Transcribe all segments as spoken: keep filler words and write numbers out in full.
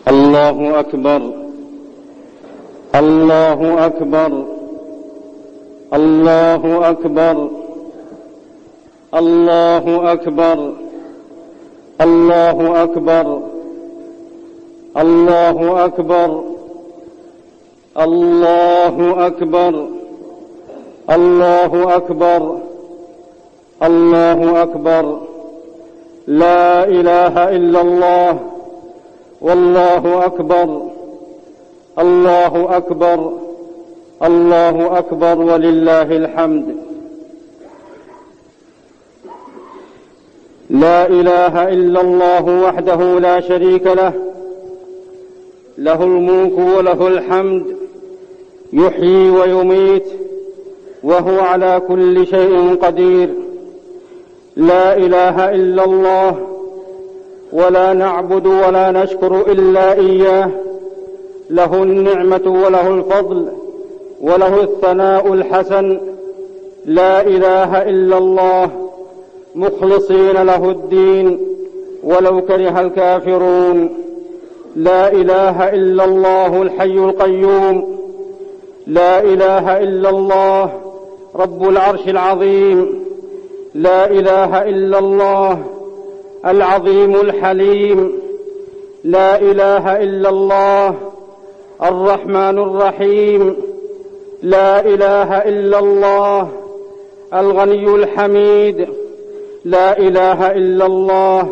الله أكبر الله أكبر الله أكبر الله أكبر الله أكبر الله أكبر الله أكبر الله أكبر الله أكبر لا إله إلا الله والله أكبر الله أكبر الله أكبر ولله الحمد. لا إله إلا الله وحده لا شريك له، له الملك وله الحمد، يحيي ويميت وهو على كل شيء قدير. لا إله إلا الله، ولا نعبد ولا نشكر إلا إياه، له النعمة وله الفضل وله الثناء الحسن. لا إله إلا الله مخلصين له الدين ولو كره الكافرون. لا إله إلا الله الحي القيوم، لا إله إلا الله رب العرش العظيم، لا إله إلا الله العظيم الحليم، لا إله إلا الله الرحمن الرحيم، لا إله إلا الله الغني الحميد، لا إله إلا الله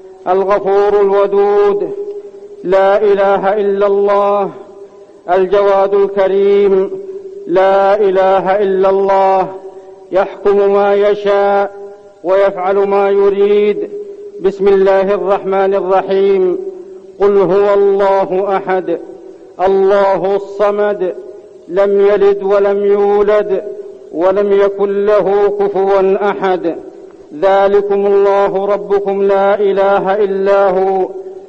الغفور الودود، لا إله إلا الله الجواد الكريم، لا إله إلا الله يحكم ما يشاء ويفعل ما يريد. بسم الله الرحمن الرحيم. قل هو الله أحد الله الصمد، لم يلد ولم يولد ولم يكن له كفوا أحد. ذلكم الله ربكم لا إله إلا هو،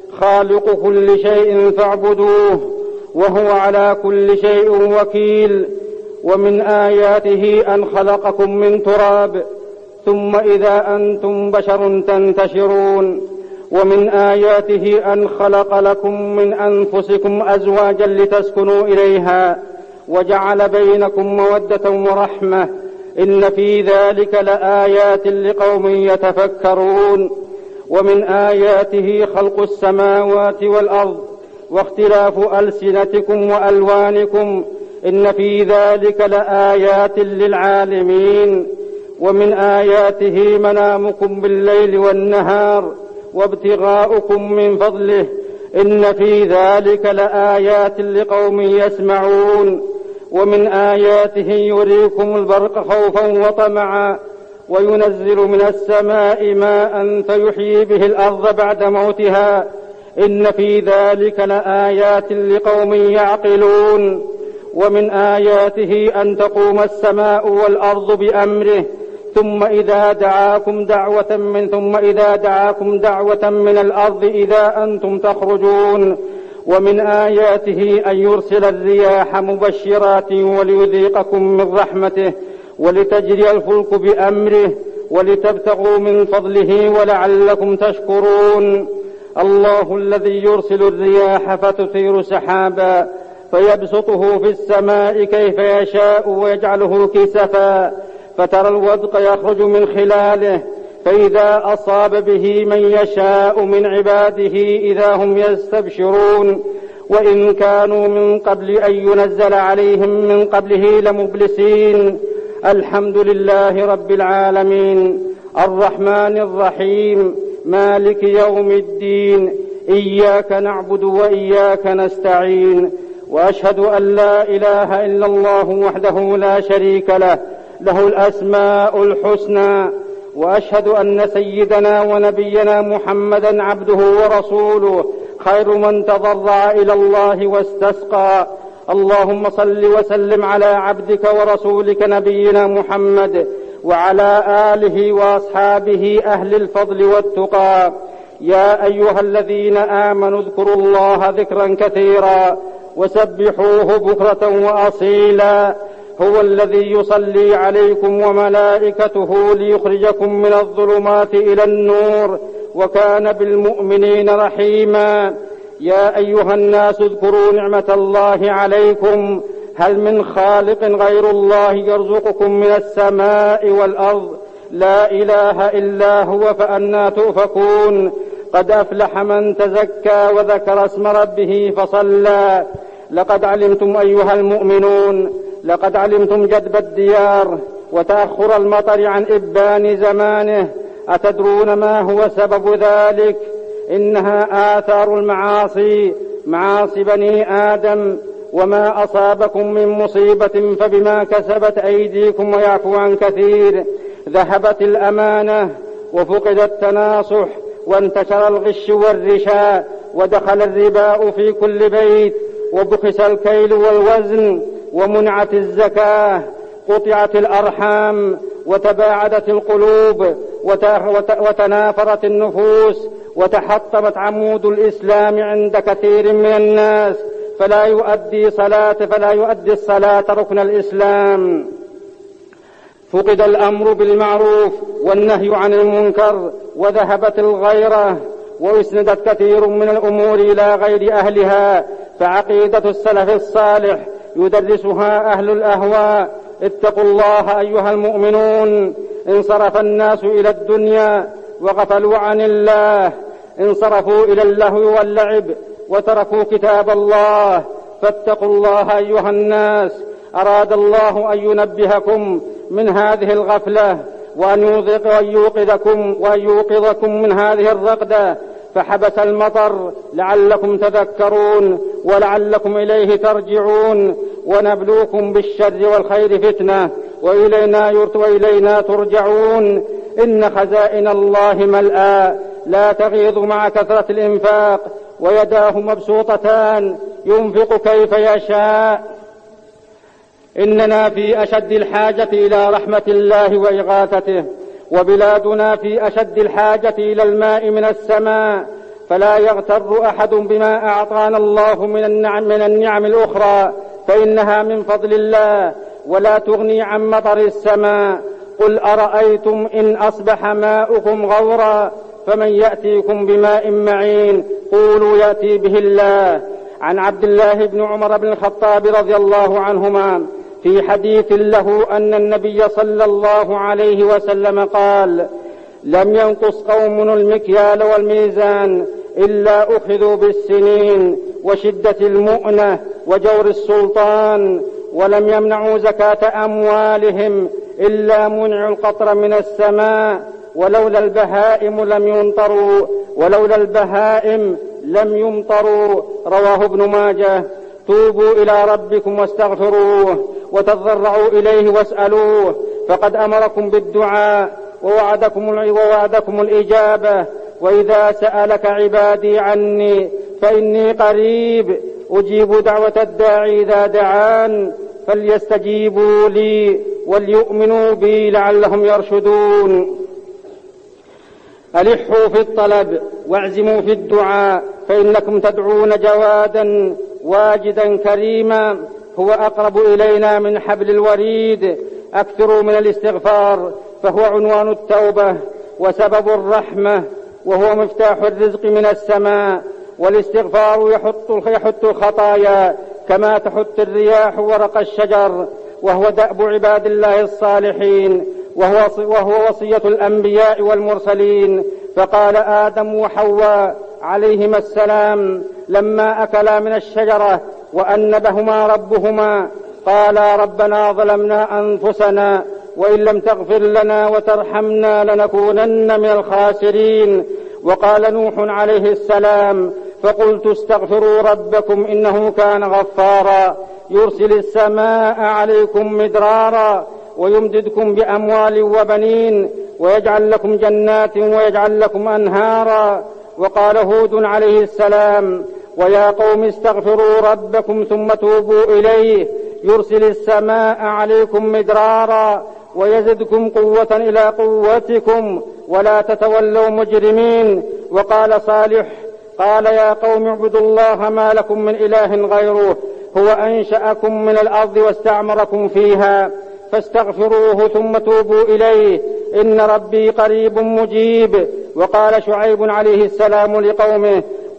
خالق كل شيء فاعبدوه وهو على كل شيء وكيل. ومن آياته أن خلقكم من تراب ثم إذا أنتم بشر تنتشرون. ومن آياته أن خلق لكم من أنفسكم أزواجا لتسكنوا إليها وجعل بينكم مودة ورحمة، إن في ذلك لآيات لقوم يتفكرون. ومن آياته خلق السماوات والأرض واختلاف ألسنتكم وألوانكم، إن في ذلك لآيات للعالمين. ومن آياته منامكم بالليل والنهار وابتغاؤكم من فضله، إن في ذلك لآيات لقوم يسمعون. ومن آياته يريكم البرق خوفا وطمعا وينزل من السماء ماء فيحيي به الأرض بعد موتها، إن في ذلك لآيات لقوم يعقلون. ومن آياته أن تقوم السماء والأرض بأمره ثم إذا دعاكم دعوة من ثم إذا دعاكم دعوة من الأرض إذا أنتم تخرجون. ومن آياته أن يرسل الرياح مبشرات وليذيقكم من رحمته ولتجري الفلك بأمره ولتبتغوا من فضله ولعلكم تشكرون. الله الذي يرسل الرياح فتثير سحابا فيبسطه في السماء كيف يشاء ويجعله كسفا فترى الودق يخرج من خلاله، فإذا أصاب به من يشاء من عباده إذا هم يستبشرون. وإن كانوا من قبل أن ينزل عليهم من قبله لمبلسين. الحمد لله رب العالمين الرحمن الرحيم مالك يوم الدين، إياك نعبد وإياك نستعين. وأشهد أن لا إله إلا الله وحده لا شريك له، له الأسماء الحسنى. وأشهد أن سيدنا ونبينا محمدا عبده ورسوله، خير من تضرع إلى الله واستسقى. اللهم صل وسلم على عبدك ورسولك نبينا محمد وعلى آله وأصحابه أهل الفضل والتقى. يا أيها الذين آمنوا اذكروا الله ذكرا كثيرا وسبحوه بكرة وأصيلا. هو الذي يصلي عليكم وملائكته ليخرجكم من الظلمات إلى النور، وكان بالمؤمنين رحيما. يا أيها الناس اذكروا نعمة الله عليكم هل من خالق غير الله يرزقكم من السماء والأرض لا إله إلا هو فأنى تؤفكون قد أفلح من تزكى وذكر اسم ربه فصلى لقد علمتم أيها المؤمنون لقد علمتم جدب الديار وتأخر المطر عن إبان زمانه. أتدرون ما هو سبب ذلك؟ إنها آثار المعاصي، معاصي بني آدم، وما أصابكم من مصيبة فبما كسبت أيديكم ويعفو عن كثير. ذهبت الأمانة وفقد التناصح وانتشر الغش والرشاء ودخل الرباء في كل بيت وبخس الكيل والوزن ومنعت الزكاة، قطعت الأرحام وتباعدت القلوب وتنافرت النفوس وتحطمت عمود الإسلام عند كثير من الناس فلا يؤدي صلاة فلا يؤدي الصلاة ركن الإسلام. فقد الأمر بالمعروف والنهي عن المنكر وذهبت الغيرة وأسندت كثير من الأمور إلى غير أهلها، فعقيدة السلف الصالح يدرسها أهل الأهواء. اتقوا الله أيها المؤمنون. انصرف الناس إلى الدنيا وغفلوا عن الله، انصرفوا إلى اللهو واللعب وتركوا كتاب الله، فاتقوا الله أيها الناس. أراد الله أن ينبهكم من هذه الغفلة وأن يوقظكم وأن يوقظكم من هذه الرقدة، فحبس المطر لعلكم تذكرون ولعلكم إليه ترجعون. ونبلوكم بالشر والخير فتنة وإلينا وإلينا ترجعون. إن خزائن الله ملأى لا تغيض مع كثرة الإنفاق، ويداه مبسوطتان ينفق كيف يشاء. إننا في أشد الحاجة إلى رحمة الله وإغاثته، وبلادنا في أشد الحاجة إلى الماء من السماء، فلا يغتر أحد بما أعطانا الله من النعم, من النعم الأخرى، فإنها من فضل الله ولا تغني عن مطر السماء. قل أرأيتم إن أصبح ماؤكم غورا فمن يأتيكم بماء معين؟ قولوا يأتي به الله. عن عبد الله بن عمر بن الخطاب رضي الله عنهما في حديث له أن النبي صلى الله عليه وسلم قال: لم ينقص قوم المكيال والميزان إلا أخذوا بالسنين وشدة المؤنة وجور السلطان، ولم يمنعوا زكاة أموالهم إلا منعوا القطر من السماء، ولولا البهائم لم يمطروا ولولا البهائم لم يمطروا. رواه ابن ماجه. توبوا إلى ربكم واستغفروه وتضرعوا إليه واسألوه، فقد أمركم بالدعاء ووعدكم, ووعدكم الإجابة. وإذا سألك عبادي عني فإني قريب أجيب دعوة الداعي إذا دعان، فليستجيبوا لي وليؤمنوا بي لعلهم يرشدون. ألحوا في الطلب واعزموا في الدعاء، فإنكم تدعون جوادا واجدا كريما هو أقرب إلينا من حبل الوريد. أكثروا من الاستغفار فهو عنوان التوبة وسبب الرحمة، وهو مفتاح الرزق من السماء. والاستغفار يحط, يحط الخطايا كما تحط الرياح ورق الشجر، وهو دأب عباد الله الصالحين، وهو, وهو وصية الأنبياء والمرسلين. فقال آدم وحواء عليهما السلام لما أكلا من الشجرة وأنبهما ربهما قالا: ربنا ظلمنا أنفسنا وإن لم تغفر لنا وترحمنا لنكونن من الخاسرين. وقال نوح عليه السلام: فقلت استغفروا ربكم إنه كان غفارا يرسل السماء عليكم مدرارا ويمددكم بأموال وبنين ويجعل لكم جنات ويجعل لكم أنهارا. وقال هود عليه السلام: ويا قوم استغفروا ربكم ثم توبوا إليه يرسل السماء عليكم مدرارا ويزدكم قوة إلى قوتكم ولا تتولوا مجرمين. وقال صالح: قال يا قوم اعبدوا الله ما لكم من إله غيره هو أنشأكم من الأرض واستعمركم فيها فاستغفروه ثم توبوا إليه إن ربي قريب مجيب. وقال شعيب عليه السلام لقومه: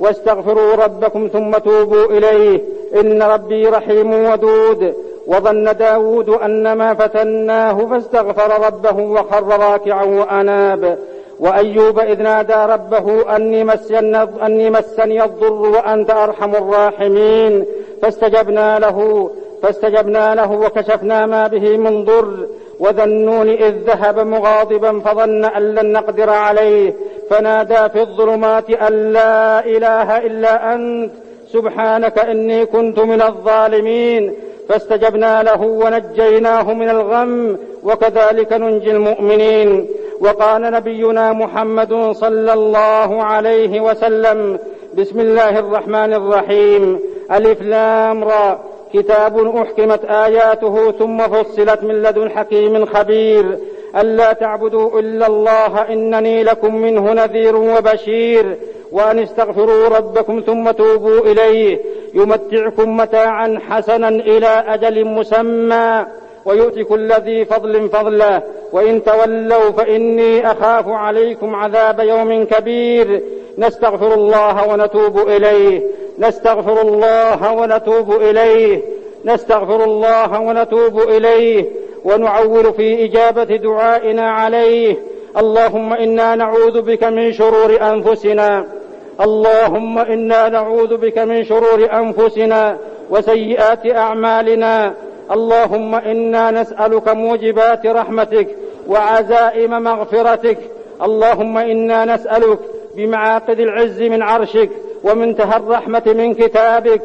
واستغفروا ربكم ثم توبوا إليه إن ربي رحيم ودود. وظن داود أنما فتناه فاستغفر ربه وخر راكعا وأناب. وأيوب إذ نادى ربه أني مسني, أني مسني الضر وأنت أرحم الراحمين فاستجبنا له فاستجبنا له وكشفنا ما به من ضر. وذا النون إذ ذهب مغاضبا فظن أن لن نقدر عليه فنادى في الظلمات أن لا إله إلا أنت سبحانك إني كنت من الظالمين فاستجبنا له ونجيناه من الغم وكذلك ننجي المؤمنين. وقال نبينا محمد صلى الله عليه وسلم: بسم الله الرحمن الرحيم ألف لام را كتاب أحكمت آياته ثم فصلت من لدن حكيم خبير ألا تعبدوا إلا الله إنني لكم منه نذير وبشير وأن استغفروا ربكم ثم توبوا إليه يمتعكم متاعا حسنا إلى أجل مسمى ويؤتي كل ذي فضل فضله وإن تولوا فإني أخاف عليكم عذاب يوم كبير. نستغفر الله ونتوب إليه نستغفر الله ونتوب إليه نستغفر الله ونتوب إليه ونعول في إجابة دعائنا عليه. اللهم إنا نعوذ بك من شرور أنفسنا اللهم إنا نعوذ بك من شرور أنفسنا وسيئات أعمالنا. اللهم إنا نسألك موجبات رحمتك وعزائم مغفرتك. اللهم إنا نسألك بمعاقد العز من عرشك ومنتهى الرحمة من كتابك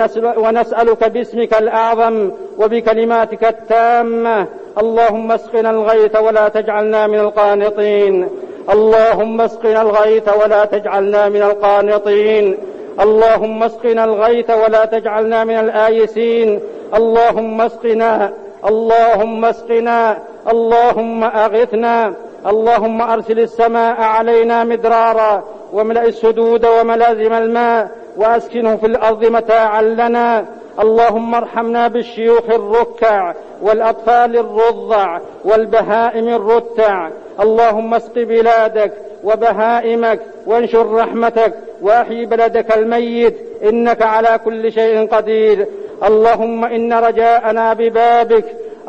ونسألك باسمك الأعظم وبكلماتك التامة. اللهم اسقنا الغيث ولا تجعلنا من القانطين اللهم اسقنا الغيث ولا تجعلنا من القانطين اللهم اسقنا الغيث ولا تجعلنا من الآيسين. اللهم اسقنا اللهم اسقنا اللهم أغثنا. اللهم أرسل السماء علينا مدرارا واملأ السدود وملازم الماء وأسكنه في الأرض متاعا لنا. اللهم ارحمنا بالشيوخ الركع والأطفال الرضع والبهائم الرتع. اللهم اسق بلادك وبهائمك وانشر رحمتك وأحيي بلدك الميت إنك على كل شيء قدير. اللهم إن رجاءنا ببابك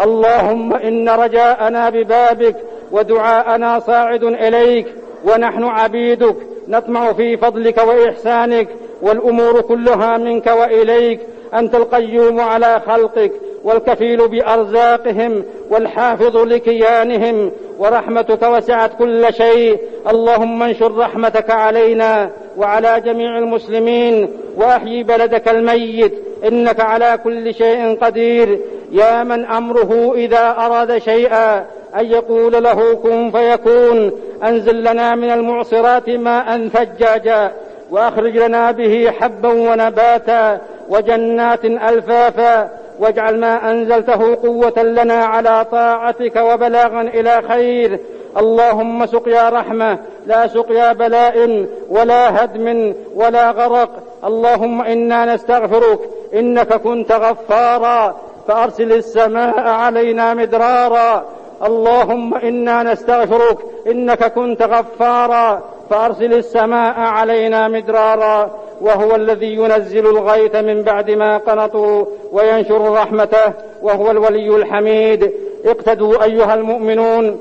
اللهم إن رجاءنا ببابك ودعاءنا صاعد إليك ونحن عبيدك نطمع في فضلك وإحسانك والأمور كلها منك وإليك. أنت القيوم على خلقك والكفيل بأرزاقهم والحافظ لكيانهم ورحمتك وسعت كل شيء. اللهم انشر رحمتك علينا وعلى جميع المسلمين وأحيي بلدك الميت إنك على كل شيء قدير. يا من أمره إذا أراد شيئا أن يقول له كن فيكون أنزل لنا من المعصرات ماء ثجاجا وأخرج لنا به حبا ونباتا وجنات ألفافا واجعل ما أنزلته قوة لنا على طاعتك وبلاغا إلى خير. اللهم سقيا رحمة لا سقيا بلاء ولا هدم ولا غرق. اللهم إنا نستغفرك إنك كنت غفارا فأرسل السماء علينا مدرارا. اللهم إنا نستغفرك إنك كنت غفارا فأرسل السماء علينا مدرارا. وهو الذي ينزل الغيث من بعد ما قنطوا وينشر رحمته وهو الولي الحميد. اقتدوا أيها المؤمنون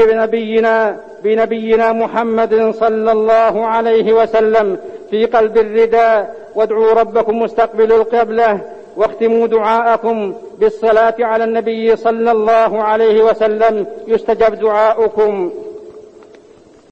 بنبينا بنبينا محمد صلى الله عليه وسلم في قلب الرداء وادعوا ربكم مستقبل القبلة واختموا دعاءكم بالصلاة على النبي صلى الله عليه وسلم يستجب دعاؤكم.